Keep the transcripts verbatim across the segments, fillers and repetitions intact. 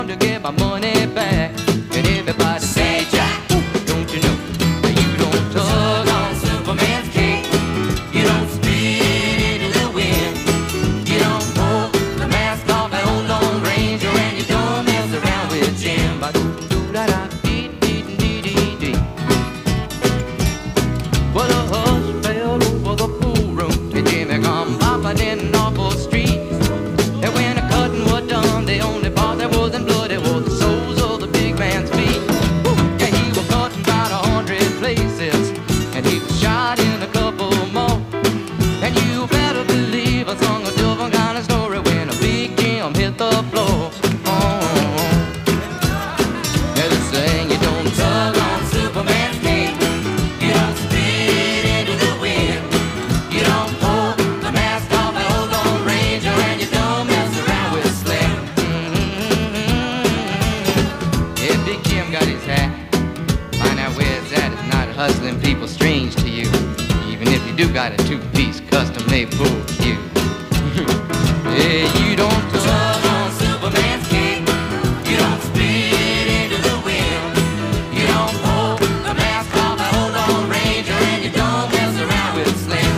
to get my money back. And everybody say, Jack, don't you know that you don't tug on Superman's cape? You don't spit into the wind. You don't pull the mask off an old Lone Ranger, and you don't mess around with Jim. Ba-do-do-da-da-dee-dee-dee-dee. Well, a hush fell over the pool room, and Jimmy come popping in an awful street. And when the cutting was done, the only part that wasn't bloody was the soles of the big man's feet. Yeah, he was cut in about a hundred places, and he was shot in a couple more. And you better believe I sung a different kind of story when a big Jim hit the floor. Oh, yeah, they saying you don't tug on Superman's cape. You don't spit into the wind. You don't pull the mask off an old Lone Ranger, and you don't mess around with Slim. Mm-hmm. Yeah, Big Jim got his hat. Find out where it's at. It's not hustling people strange to you, even if you do got a two-piece custom-made pool cue. Yeah, you don't tug on Superman's cape. You don't spit into the wind. You don't pull the mask off an old Lone Ranger, and you don't mess around with Slim.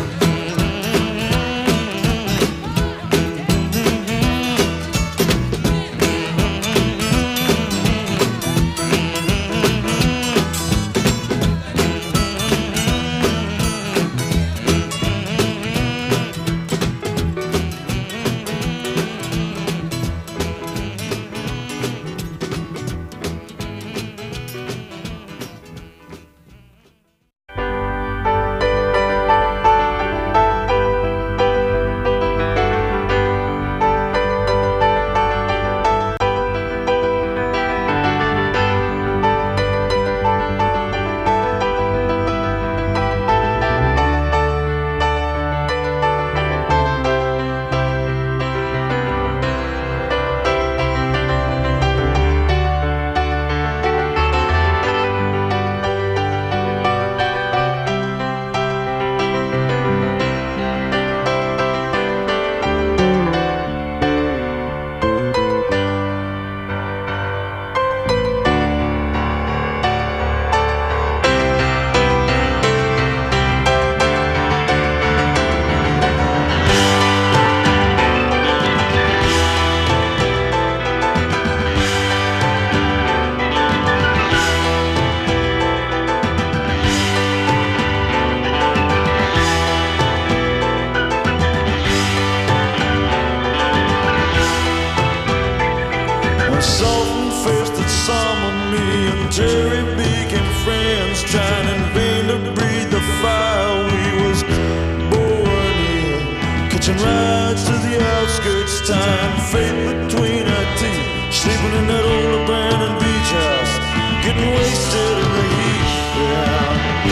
First that summoned me and Jerry became friends, trying in vain to breathe the fire we was born in. Catching rides to the outskirts, tying fate between our teeth, sleeping in that old abandoned beach house, getting wasted in the heat. Yeah.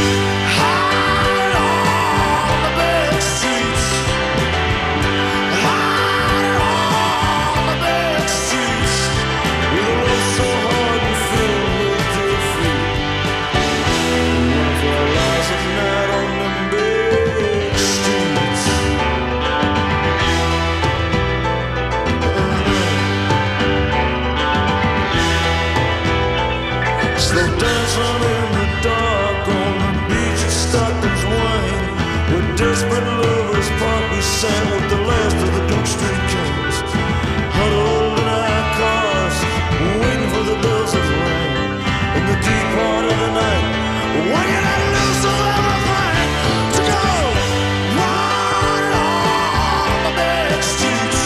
High on the back streets, high on the back streets, with a love so hard and filled with defeat. One for our lives at night on them big streets. Slow dancing in the dark on the beach at Stockton's Wine, where desperate lovers part we sang with the last of the Duke Street Kings, huddled in our cars, waiting for the bells of rain in the deep part of the night, when you let loose of everything to go wild on the back streets,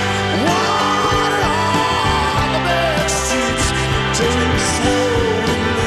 wild on the back streets, till you swore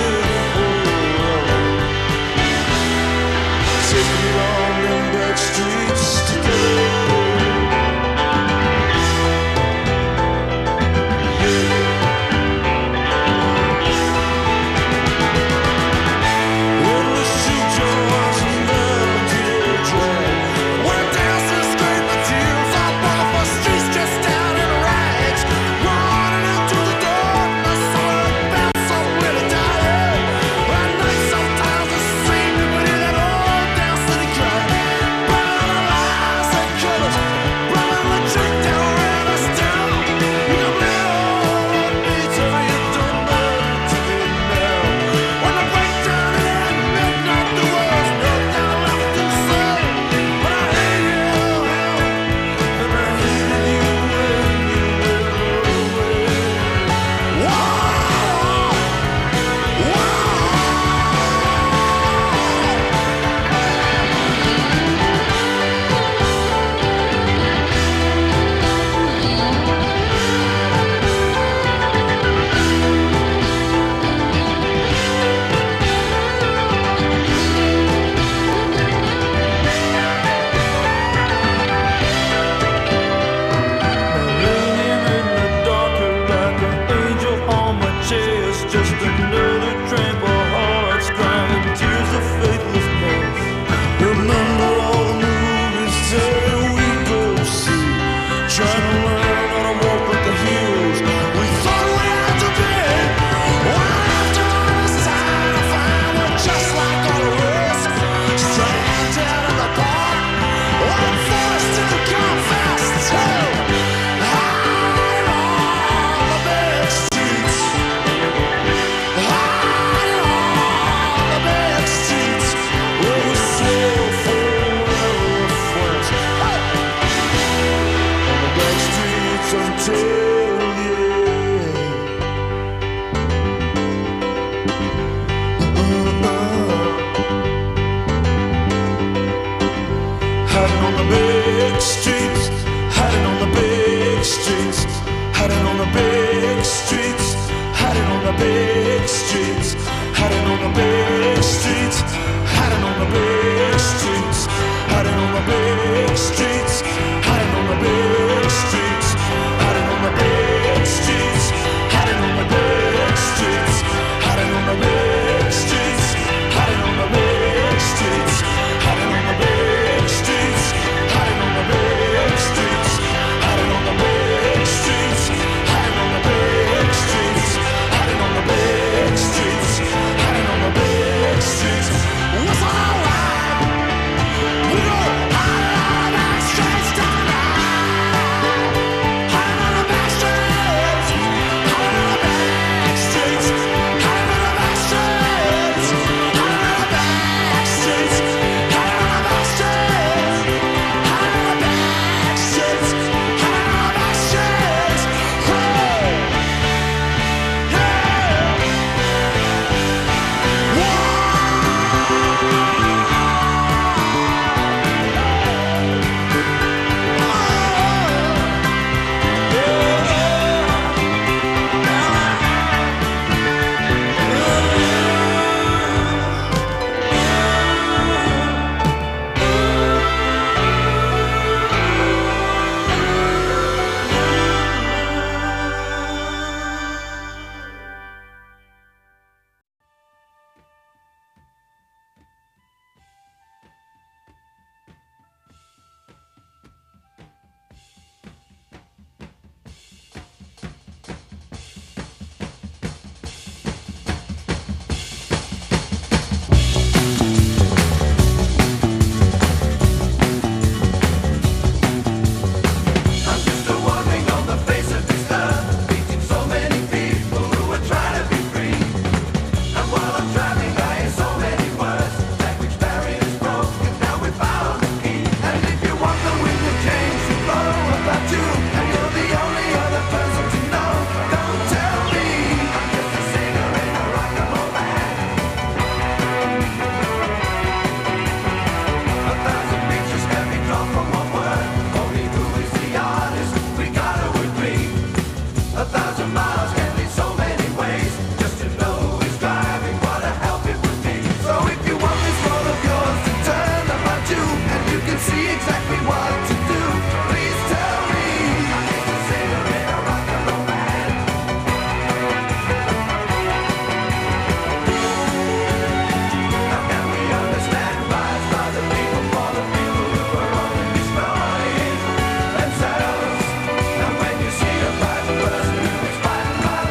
big streets, hiding on the big streets, hiding on the big streets, hiding on the big streets, hiding on the big streets, hiding on the big streets, hiding on the big streets, hiding on the big streets, hiding on the big streets, hiding on the big streets, hiding on the big streets, hiding on the big streets, hiding on the big streets, hiding on the big streets, hiding on the big streets. What's alright? We go hiding on the back streets tonight. Hiding on the back streets, hiding on the back streets, hiding on the back streets, hiding on the back streets, hiding on the back streets, hiding on the back streets, hiding on the back streets. Hey, and when you see a bad person who is fighting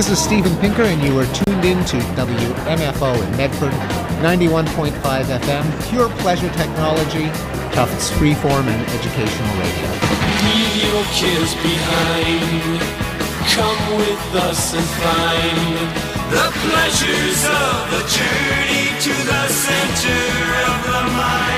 This is Steven Pinker, and you are tuned in to W M F O in Medford, ninety-one point five F M, pure pleasure technology, Tufts freeform and educational radio. Leave your kids behind. Come with us and find the pleasures of the journey to the center of the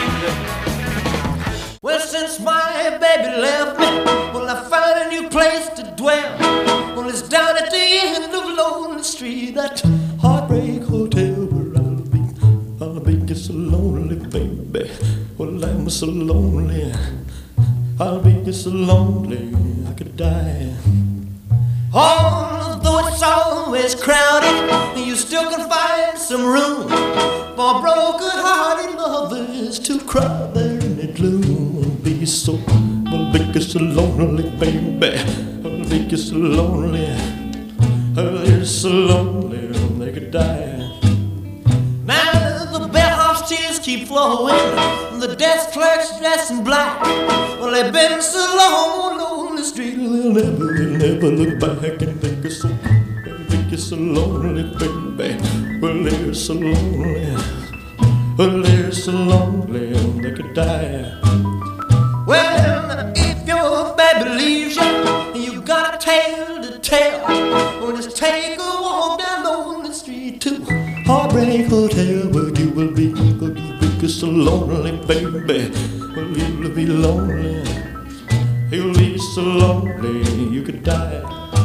mind. Well, since my baby left me, well, I found a new place to dwell. Well, it's down at the end of Lonely Street, that heartbreak hotel where I'll be. I'll be just so lonely, baby. Well, I'm so lonely. I'll be just so lonely I could die. Although it's always crowded, you still can find some room for broken-hearted lovers to cry there in the gloom. I'll be so, I'll be so lonely, baby. I'll be so lonely. I'll be so lonely they could die. Now the bellhop's tears keep flowing, the desk clerk's dressed in black. Well, they've been so long on the street, they'll never, they'll never look back and think it's so, they'll think it's so lonely, baby. Well, they're so lonely. Well, they're so lonely they could die. Well, if your baby leaves you, you got a tale to tell. Well, just take a walk down on the street to Heartbreak Hotel, where you will be, where you will be so lonely, baby. Well, you'll be lonely. You'll be so lonely you could die.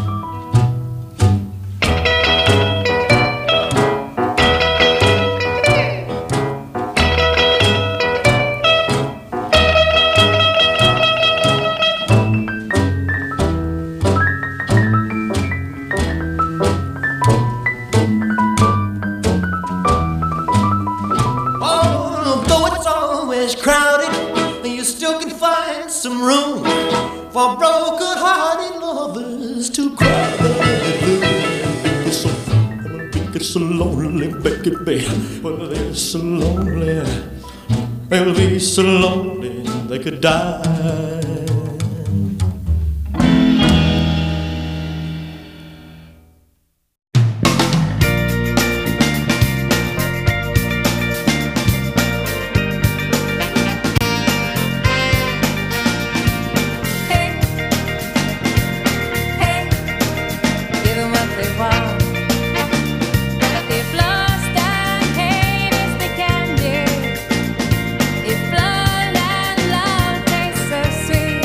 Some room for broken-hearted lovers to cry. They're so, they're so lonely, baby. Well, they're so lonely. They'll be so lonely they could die. If love and love taste so sweet,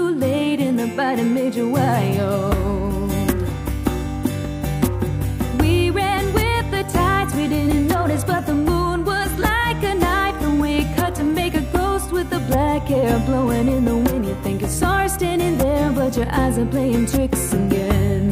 too late and the bite made you wild. We ran with the tides, we didn't notice, but the moon was like a knife, and we cut to make a ghost with the black hair blowing in the wind. You think you saw her standing there, but your eyes are playing tricks again.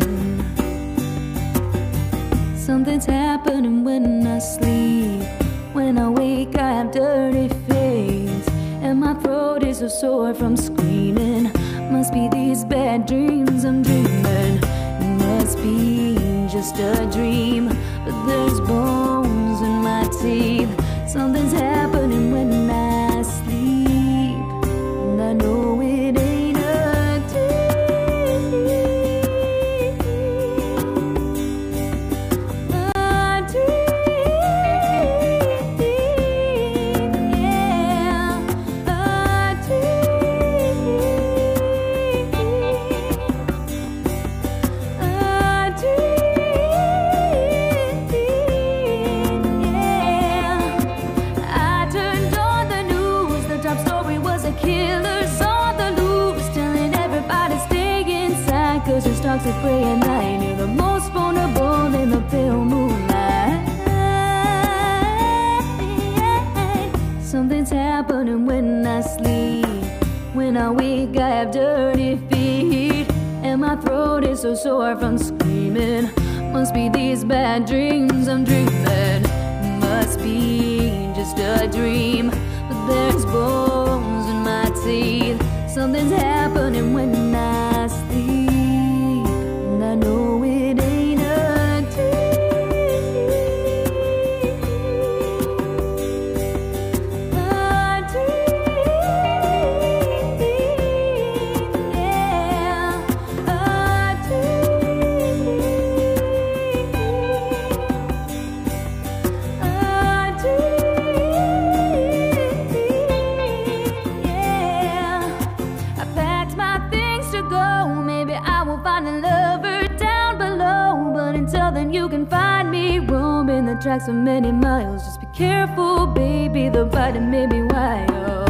Something's happening when I sleep. When I wake, I have dirty face, and my throat is so sore from screaming. Must be these bad dreams I'm dreaming. It must be just a dream, but there's bones in my teeth. Something's happening when I sleep, and I know it ain't a dream. A dream, yeah, a dream, a dream, yeah. I turned on the news, the top story was a killer's on the loose, telling everybody stay inside, cause your stocks are prey at night. You're the most vulnerable in the pale moonlight. Something's happening when I sleep. When I wake, I have dirty feet, and my throat is so sore from screaming. Must be these bad dreams I'm dreaming. Must be just a dream, but there's bones in my teeth. Something's happening when I sleep, and I know it ain't a dream. A dream, yeah, a dream, a dream, yeah. I packed my things to go. Maybe I will find a lover down below, but until then you can find me roaming the tracks for many miles. Just be careful, baby, the bite may be wild.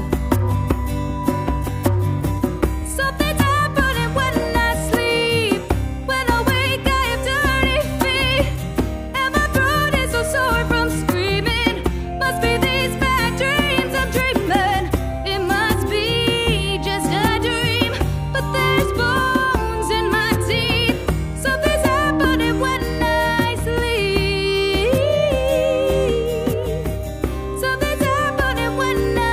Something's happening when I sleep. When I wake, I have dirty feet, and my throat is so sore from screaming. Must be these bad dreams I'm dreaming. It must be just a dream, but there's bones in my teeth. Something's happening when I sleep. Something's happening when I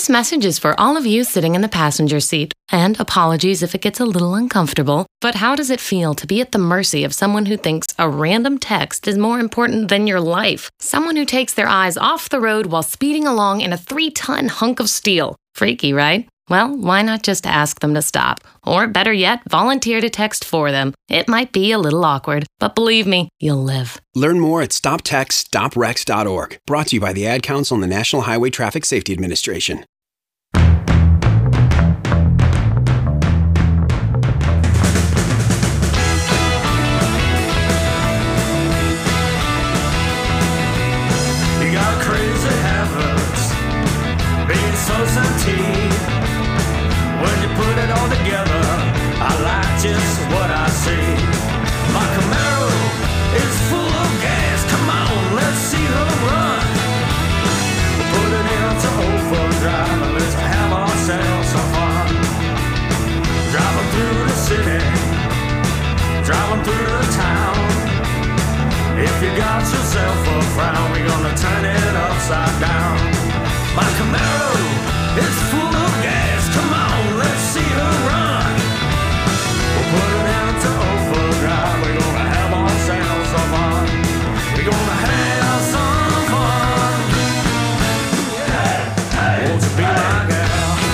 This message is for all of you sitting in the passenger seat. And apologies if it gets a little uncomfortable, but how does it feel to be at the mercy of someone who thinks a random text is more important than your life? Someone who takes their eyes off the road while speeding along in a three-ton hunk of steel. Freaky, right? Well, why not just ask them to stop? Or better yet, volunteer to text for them. It might be a little awkward, but believe me, you'll live. Learn more at stop text stop wrecks dot org. Brought to you by the Ad Council and the National Highway Traffic Safety Administration. You got crazy habits, being so sentient. When you put it all together, I like just what I see. My Camaro is full of gas. Come on, let's see her run. We'll put it into overdrive and let's have ourselves some fun. Driving through the city, driving through the town. If you got yourself a frown, we're gonna turn it upside down. My Camaro is full of gas. Come on, let's see her run. We'll put it into overdrive. We're gonna have ourselves some fun. We're gonna have some fun. Yeah. Hey, won't you be my girl?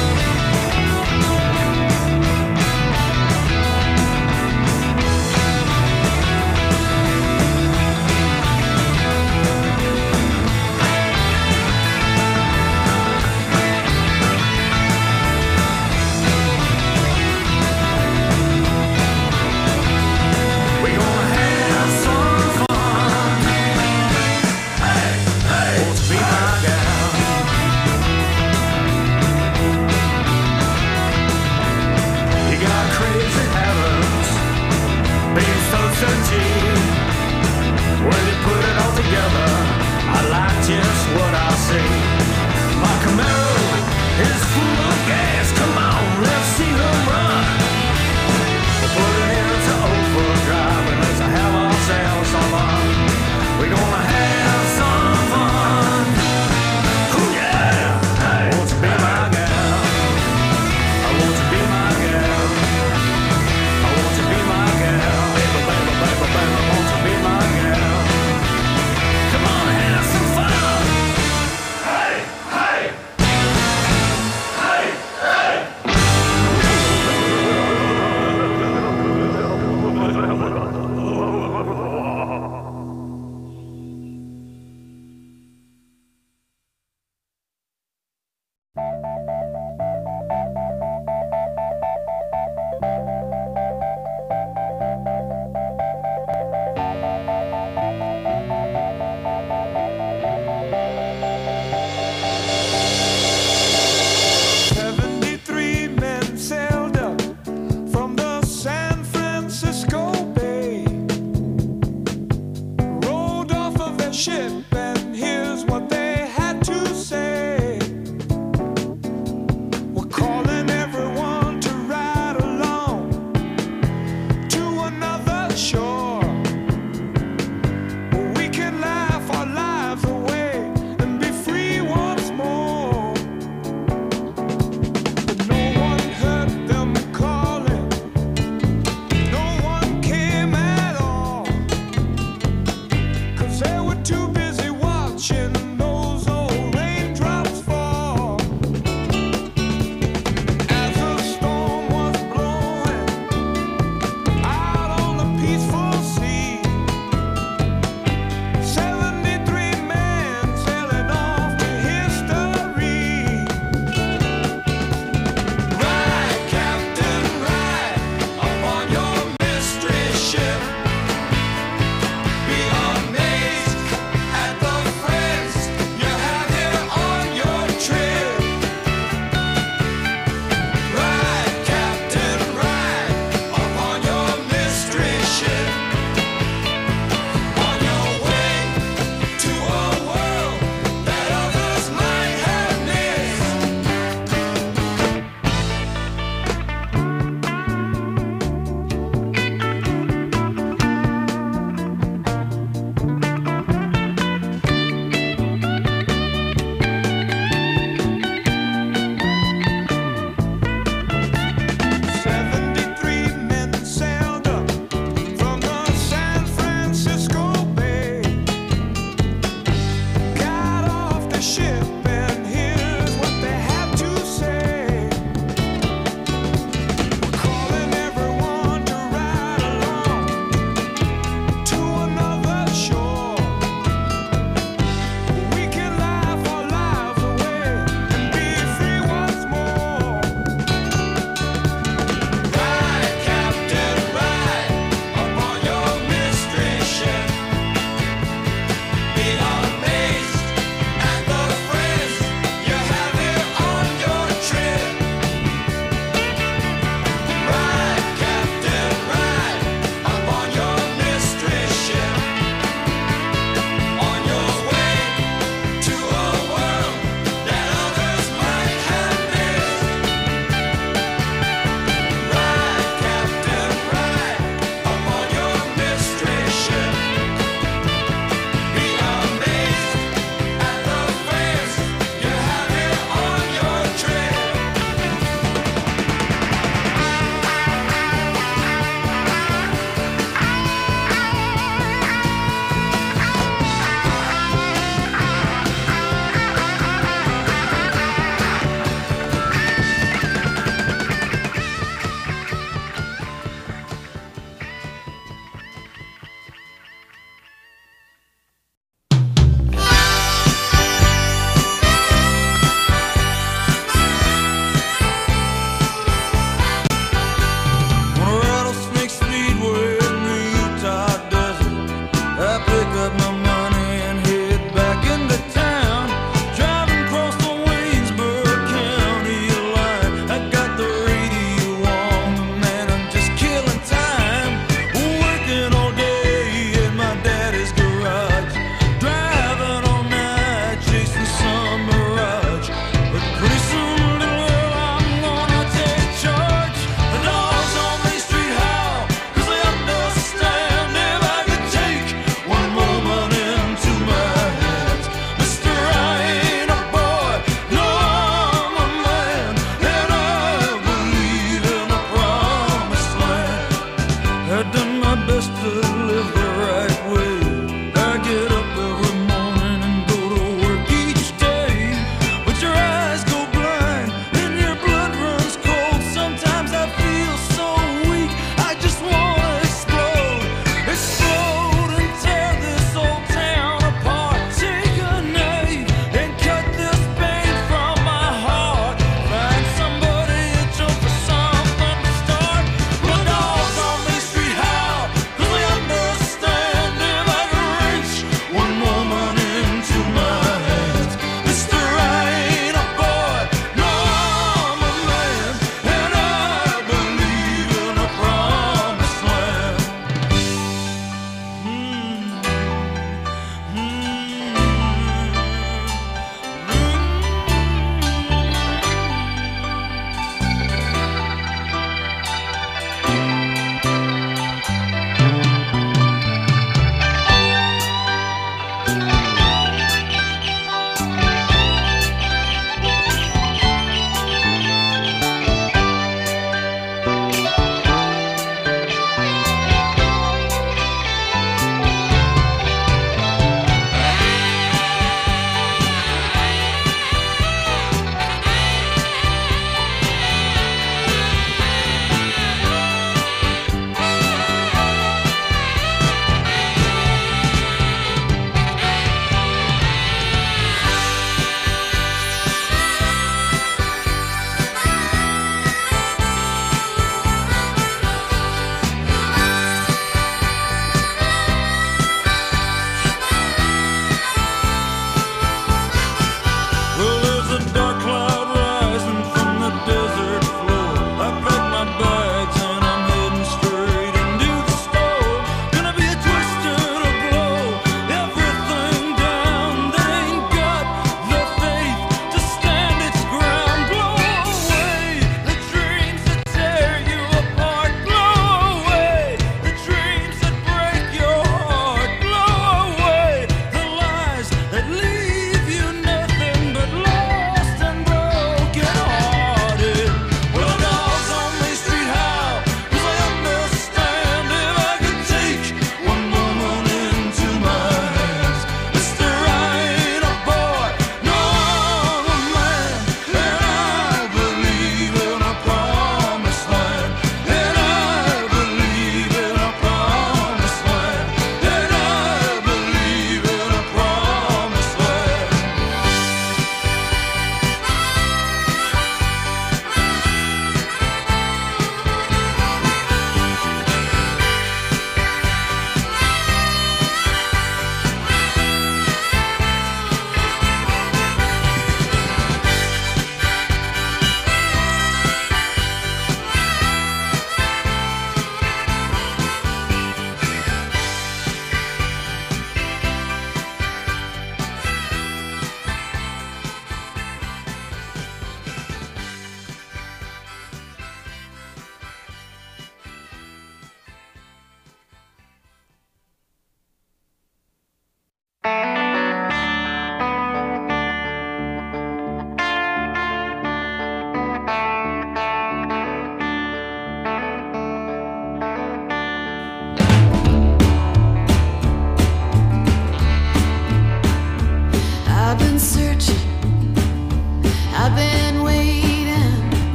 When you put it all together, I like just what I see. My Camaro is full of gas. Come on, let's see her run. We'll put it into overdrive and let's have ourselves some fun. We're gonna have some fun. Ooh, yeah. I want to be my girl. I want to be my girl. I want to be my girl. Baby, baby, baby, baby, I want to be my girl. Come on, have some fun.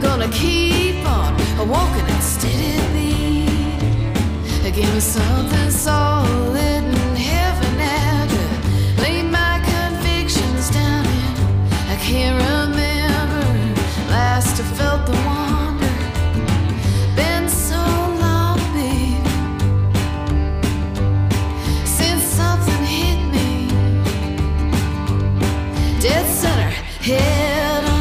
Gonna keep on walking at steady beat. Give me something solid and heavy now to lay my convictions down in. I can't remember last I felt the wonder. Been so long, baby, since something hit me dead center head on.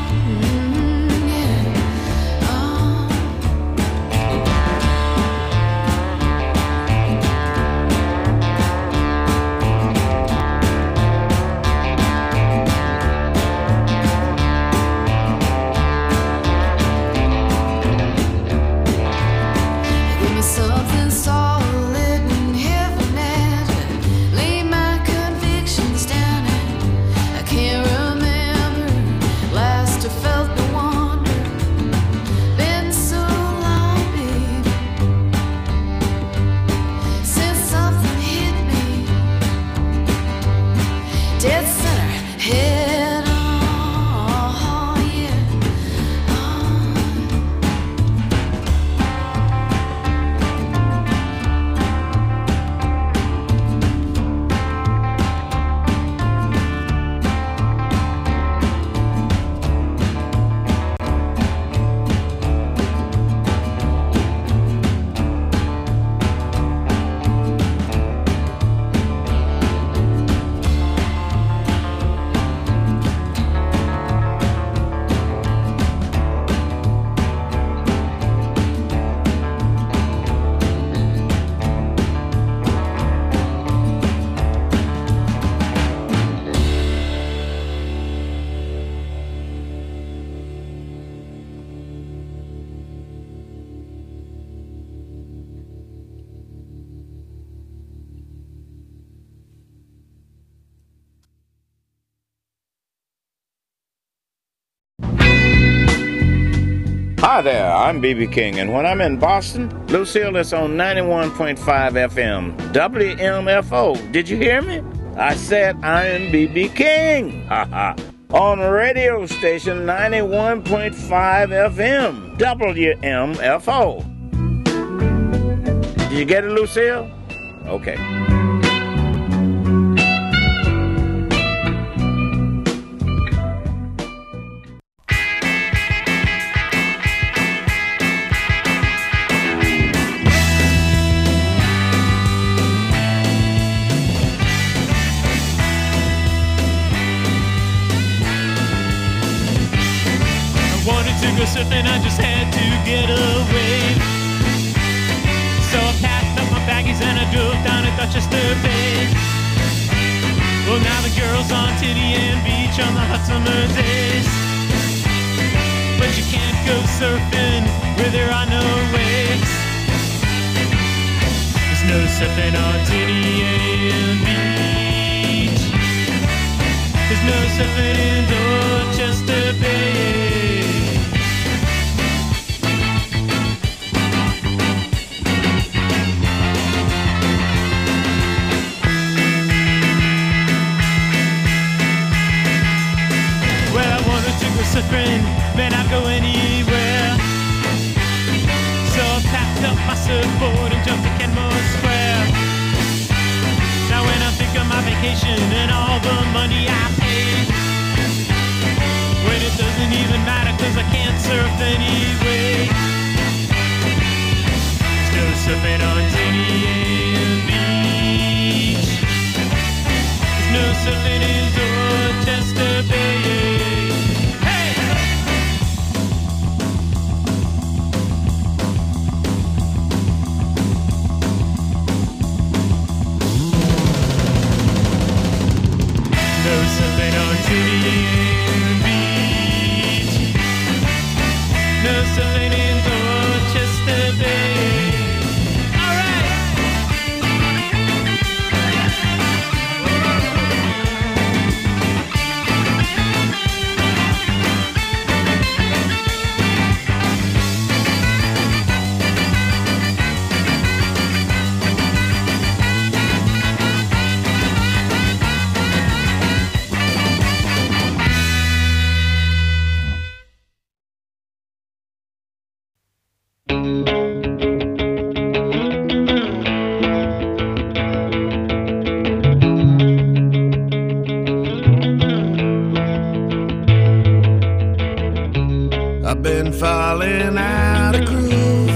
Hi there, I'm B B King, and when I'm in Boston, Lucille is on ninety-one point five F M, W M F O. Did you hear me? I said I'm B B King, haha, on radio station ninety-one point five F M, W M F O. Did you get it, Lucille? Okay. Surfing, I just had to get away. So I packed up my baggies and I drove down to Dorchester Bay. Well, now the girls on Titty and Beach on the hot summer days. But you can't go surfing where there are no waves. There's no surfing on Titty and Beach. There's no surfing in Dorchester Bay. Surfing, man, I'd go anywhere. So I packed up my surfboard and jumped to Kenmore Square. Now when I think of my vacation and all the money I paid, when it doesn't even matter cause I can't surf anyway. There's no surfing on Titty and Beach. There's no surfing in Dorchester Bay. No I've been falling out of groove.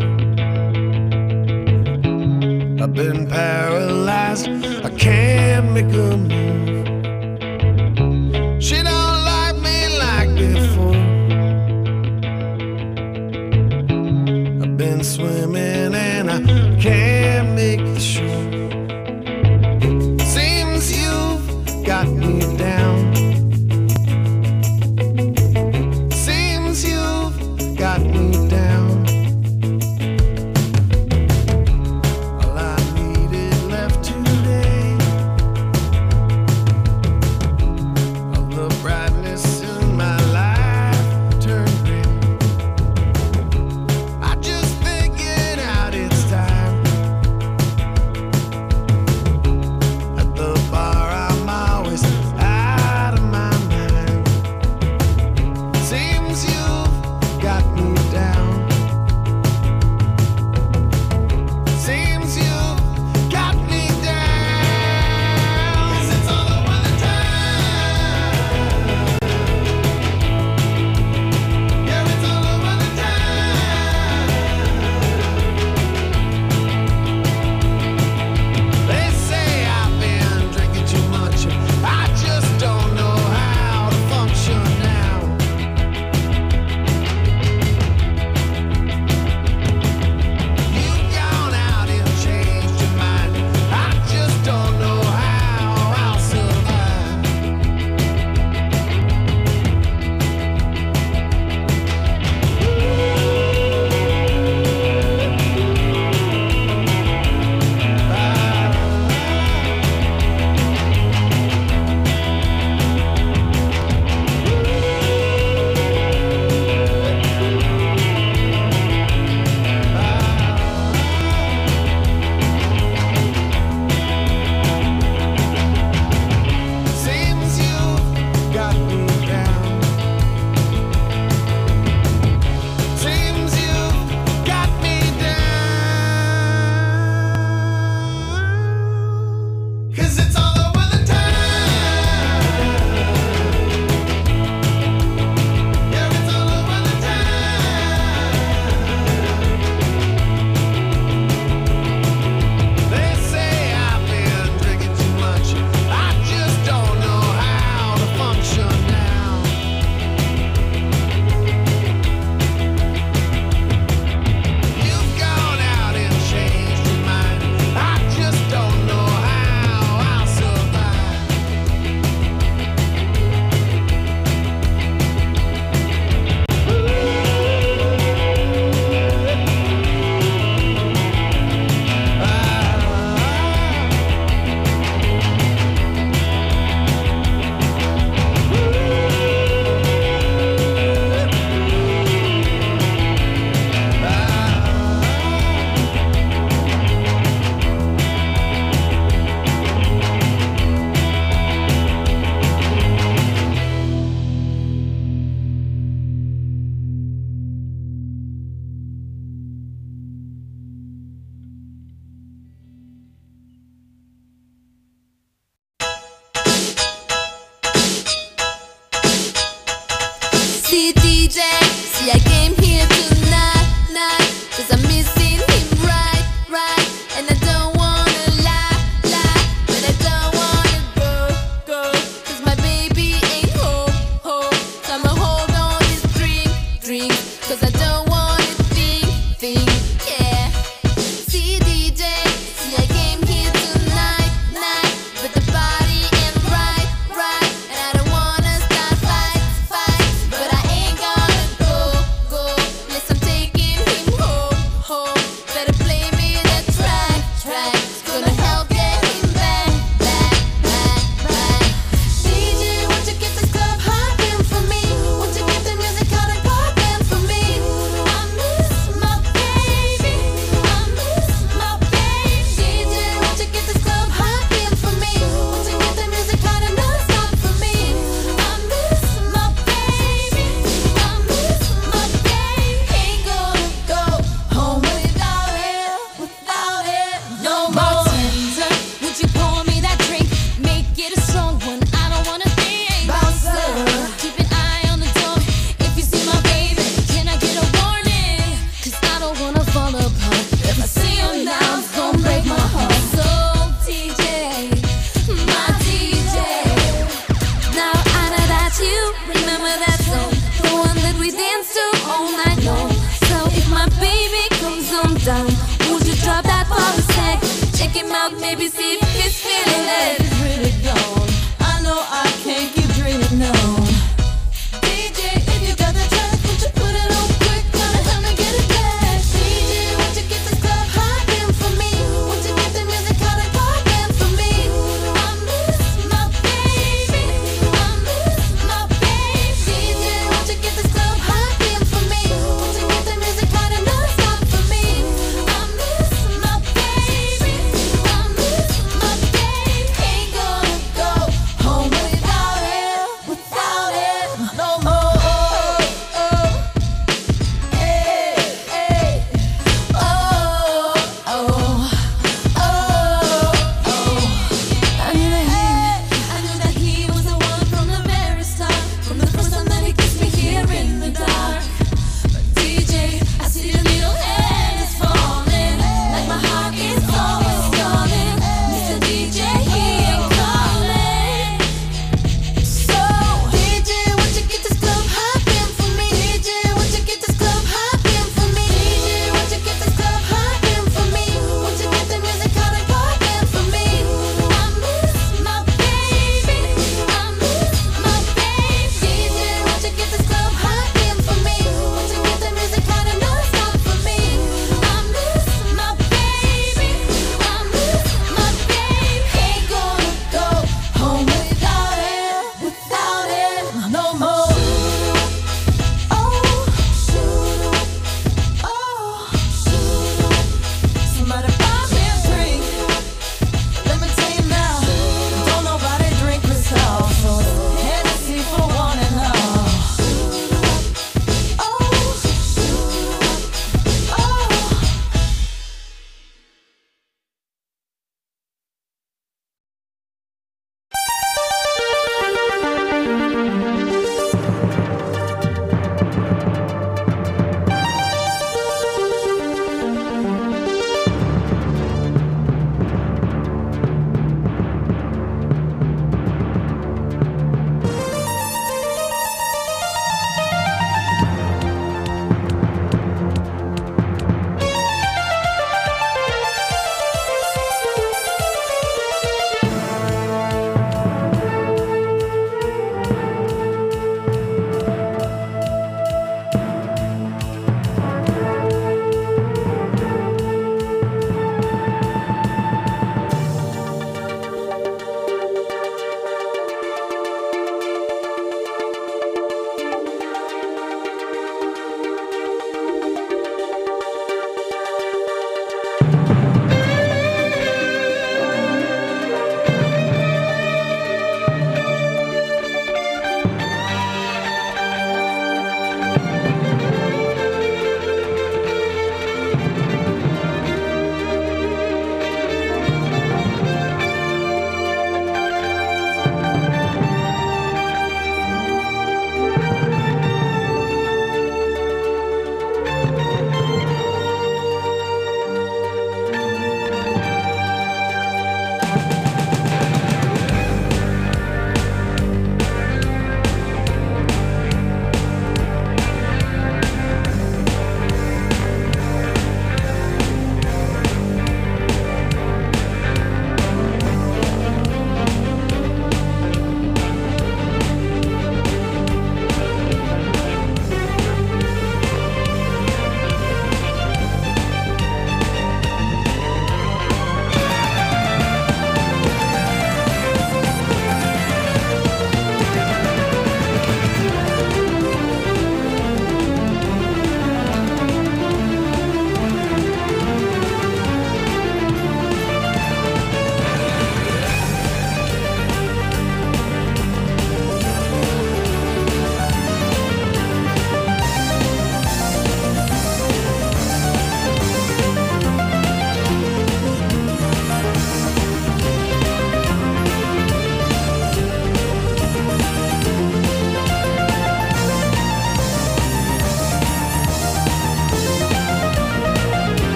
I've been paralyzed. I can't make a move. She don't like me like before. I've been swimming and I can't make the shore. Seems you've got me down. Got me down. All I needed left today, all the brightness in my life turned gray. I just figured out it's time. At the bar I'm always out of my mind. Seems you got me down. mouth, maybe see